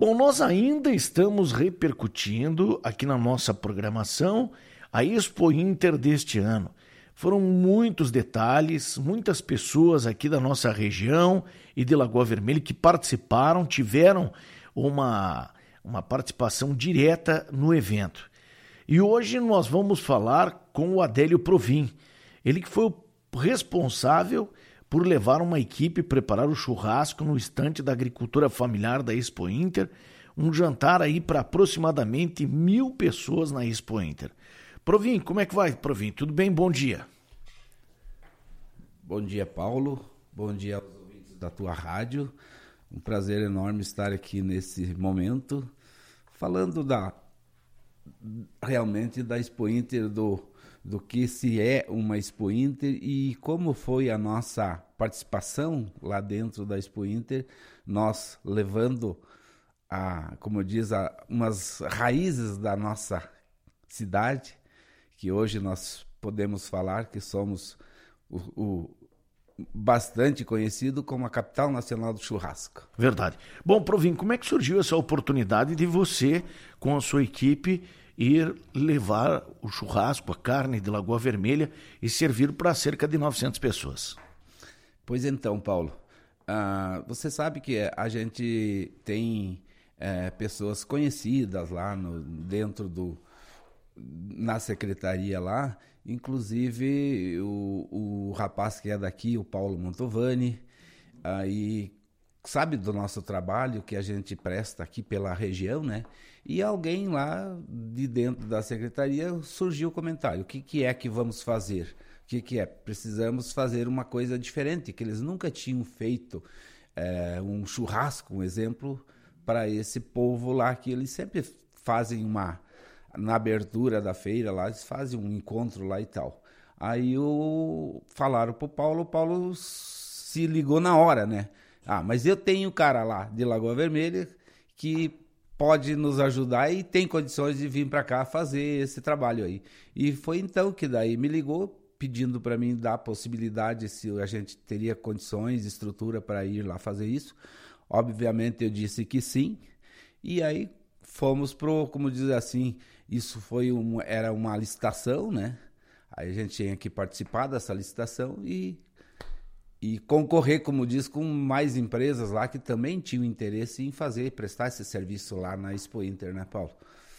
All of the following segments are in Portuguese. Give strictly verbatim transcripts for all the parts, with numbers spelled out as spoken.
Bom, nós ainda estamos repercutindo aqui na nossa programação a Expo Inter deste ano. Foram muitos detalhes, muitas pessoas aqui da nossa região e de Lagoa Vermelha que participaram, tiveram uma, uma participação direta no evento. E hoje nós vamos falar com o Adélio Provin, ele que foi o responsável por levar uma equipe e preparar o churrasco no estande da agricultura familiar da Expo Inter, um jantar aí para aproximadamente mil pessoas na Expo Inter. Provin, como é que vai, Provin? Tudo bem? Bom dia. Bom dia, Paulo. Bom dia aos ouvintes da tua rádio. Um prazer enorme estar aqui nesse momento, falando da realmente da Expo Inter, do, do que se é uma Expo Inter e como foi a nossa participação lá dentro da Expo Inter, nós levando, a, como diz, a, umas raízes da nossa cidade, que hoje nós podemos falar que somos o, o bastante conhecido como a capital nacional do churrasco. Verdade. Bom, Provin, como é que surgiu essa oportunidade de você, com a sua equipe, ir levar o churrasco, a carne de Lagoa Vermelha e servir para cerca de novecentas pessoas? Pois então, Paulo, uh, você sabe que a gente tem é, pessoas conhecidas lá no, dentro do na secretaria lá, inclusive o, o rapaz que é daqui, o Paulo Montovani, aí sabe do nosso trabalho que a gente presta aqui pela região, né? E alguém lá de dentro da secretaria surgiu o comentário: o que, que é que vamos fazer? O que, que é? Precisamos fazer uma coisa diferente, que eles nunca tinham feito é, um churrasco, um exemplo, para esse povo lá, que eles sempre fazem uma... Na abertura da feira lá, eles fazem um encontro lá e tal. Aí o... falaram pro Paulo, o Paulo se ligou na hora, né? Ah, mas eu tenho um cara lá de Lagoa Vermelha que pode nos ajudar e tem condições de vir para cá fazer esse trabalho aí. E foi então que daí me ligou, pedindo para mim dar a possibilidade se a gente teria condições, estrutura para ir lá fazer isso. Obviamente eu disse que sim. E aí fomos pro, como diz assim, isso foi um, era uma licitação, né? Aí a gente tinha que participar dessa licitação e, e concorrer, como diz, com mais empresas lá que também tinham interesse em fazer, prestar esse serviço lá na Expo Inter, né, Paulo?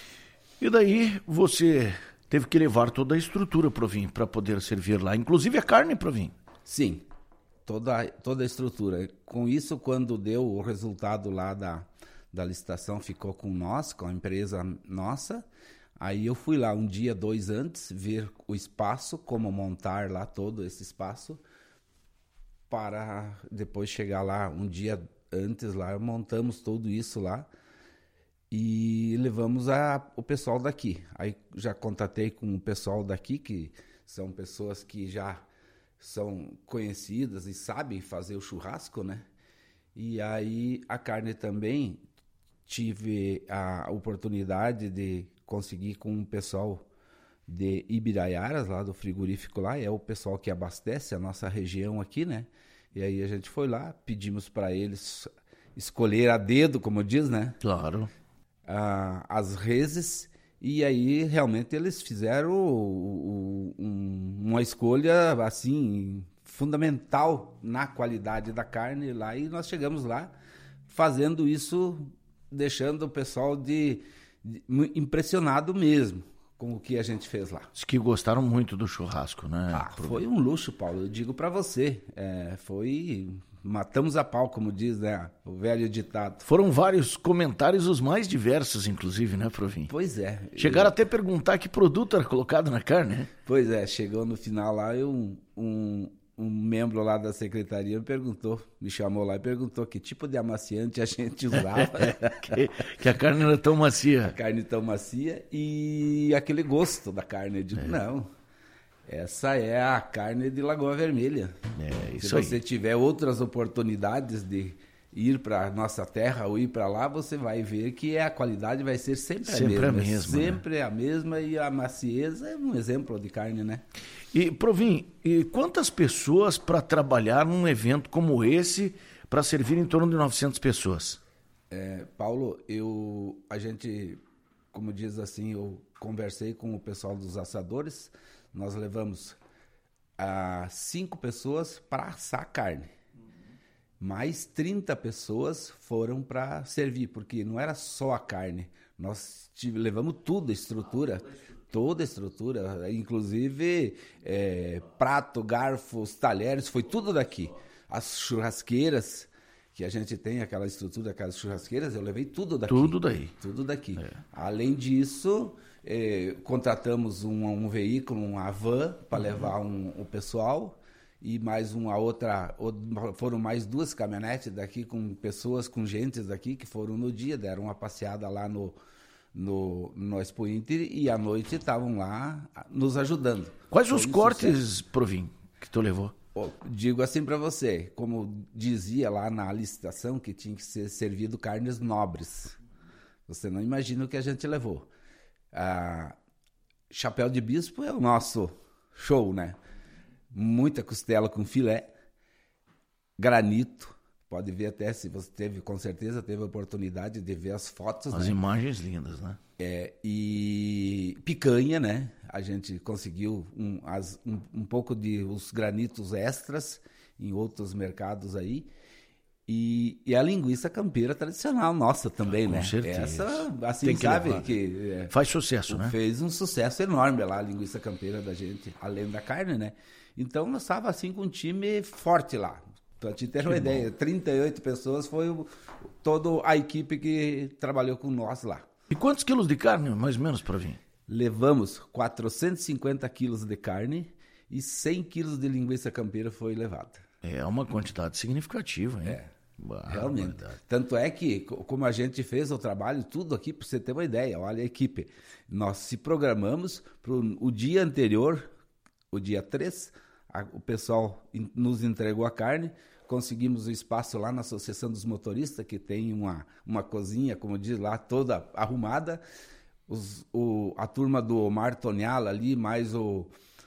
E daí você teve que levar toda a estrutura, Provin, para poder servir lá, inclusive a carne, Provin? Sim, toda, toda a estrutura. Com isso, quando deu o resultado lá da, da licitação, ficou com nós, com a empresa nossa. Aí eu fui lá um dia, dois antes, ver o espaço, como montar lá todo esse espaço, para depois chegar lá um dia antes, lá montamos tudo isso lá e levamos a, o pessoal daqui. Aí já contatei com o pessoal daqui, que são pessoas que já são conhecidas e sabem fazer o churrasco, né? E aí a carne também, tive a oportunidade de conseguir com o pessoal de Ibiraiaras, lá do frigorífico lá, é o pessoal que abastece a nossa região aqui, né? E aí a gente foi lá, pedimos para eles escolher a dedo, como diz, né? Claro. Ah, as reses, e aí realmente eles fizeram o, o, um, uma escolha, assim, fundamental na qualidade da carne lá, e nós chegamos lá fazendo isso, deixando o pessoal de, de impressionado mesmo com o que a gente fez lá. Diz que gostaram muito do churrasco, né? Ah, foi um luxo, Paulo, eu digo para você. É, foi... matamos a pau, como diz, né, o velho ditado. Foram vários comentários, os mais diversos, inclusive, né, Provin? Pois é. Chegaram eu... até a perguntar que produto era colocado na carne, né? Pois é, chegou no final lá, eu, um, um, um membro lá da secretaria me perguntou, me chamou lá e perguntou que tipo de amaciante a gente usava. que, que a carne era tão macia. A carne tão macia e aquele gosto da carne. Eu digo, é. não, essa é a carne de Lagoa Vermelha. É, isso Se você aí. tiver outras oportunidades de ir para nossa terra ou ir para lá, você vai ver que a qualidade vai ser sempre, sempre a mesma. A mesma sempre né? a mesma, e a macieza é um exemplo de carne, né? E, Provin, e quantas pessoas para trabalhar num evento como esse, para servir em torno de novecentas pessoas? É, Paulo, eu, a gente, como diz assim, eu conversei com o pessoal dos assadores, nós levamos a cinco pessoas para assar carne. Mais trinta pessoas foram para servir, porque não era só a carne. Nós tive, levamos tudo, a estrutura, toda a estrutura, inclusive é, prato, garfos, talheres, foi tudo daqui. As churrasqueiras, que a gente tem aquela estrutura, aquelas churrasqueiras, eu levei tudo daqui. Tudo daí. Tudo daqui. É. Além disso, eh, contratamos um, um veículo, uma van, para uhum. levar um, o pessoal, e mais uma outra, foram mais duas caminhonetes daqui com pessoas, com gentes daqui, que foram no dia, deram uma passeada lá no, no, no Expo Inter, e à noite estavam lá nos ajudando. Quais Foi os um cortes, sucesso. Provim, que tu levou? Digo assim para você, como dizia lá na licitação que tinha que ser servido carnes nobres. Você não imagina o que a gente levou. Ah, chapéu de bispo é o nosso show, né? Muita costela com filé, granito. Pode ver até, se você teve, com certeza teve a oportunidade de ver as fotos. As né? imagens lindas, né? É, e picanha, né? A gente conseguiu um, as, um, um pouco de os granitos extras em outros mercados aí. E, e a linguiça campeira tradicional nossa também, Com né? certeza. Essa, assim, Tem que sabe? levar. Que, é, Faz sucesso, né? Fez um sucesso enorme lá, a linguiça campeira da gente, além da carne, né? Então, nós estávamos assim com um time forte lá. Para te ter uma ideia, trinta e oito pessoas foi o, toda a equipe que trabalhou com nós lá. E quantos quilos de carne, mais ou menos, Provim? Levamos quatrocentos e cinquenta quilos de carne e cem quilos de linguiça campeira foi levada. É uma quantidade significativa, hein? É, Bah, realmente. verdade. Tanto é que, como a gente fez o trabalho, tudo aqui, para você ter uma ideia, olha a equipe. Nós se programamos para o dia anterior, o dia três, a, o pessoal in, nos entregou a carne, conseguimos o espaço lá na Associação dos Motoristas, que tem uma, uma cozinha, como diz lá, toda arrumada. Os, o, a turma do Omar Toniala ali, mais o,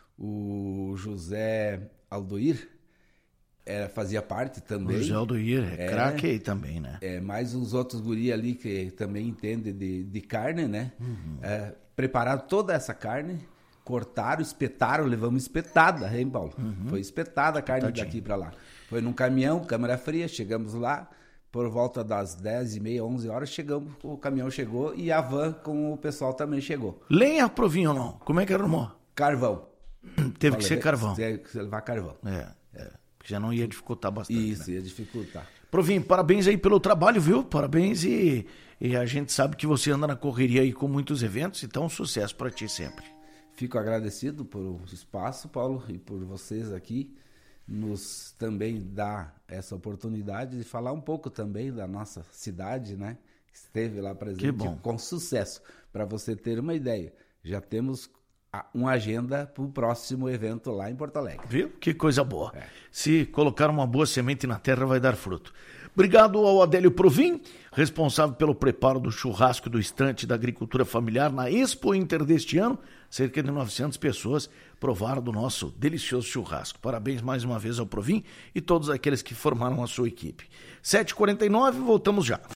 o José Aldoir, era, fazia parte também. O José Aldoir é, é craque aí também, né? É, mais uns outros guri ali que também entendem de, de carne, né? Uhum. É, prepararam toda essa carne, cortaram, espetaram, levamos espetada, hein, Paulo? Uhum. Foi espetada a carne Tadinho. Daqui para lá. Foi num caminhão, câmara fria, chegamos lá, por volta das dez e meia, onze horas, chegamos, o caminhão chegou e a van com o pessoal também chegou. Lenha, Provinho, ou não? Como é que arrumou? Carvão. Teve Falei, que ser carvão. Teve que levar carvão. É, é. Porque já não ia dificultar bastante. Isso, né? ia dificultar. Provinho, parabéns aí pelo trabalho, viu? Parabéns e, e a gente sabe que você anda na correria aí com muitos eventos, então sucesso para ti sempre. Fico agradecido pelo espaço, Paulo, e por vocês aqui nos também dar essa oportunidade de falar um pouco também da nossa cidade, né? Esteve lá presente com sucesso. Para você ter uma ideia, já temos uma agenda para o próximo evento lá em Porto Alegre. Viu? Que coisa boa. É. Se colocar uma boa semente na terra, vai dar fruto. Obrigado ao Adélio Provim, responsável pelo preparo do churrasco do estante da agricultura familiar na Expo Inter deste ano. Cerca de novecentas pessoas provaram do nosso delicioso churrasco. Parabéns mais uma vez ao Provim e todos aqueles que formaram a sua equipe. sete e quarenta e nove, voltamos já.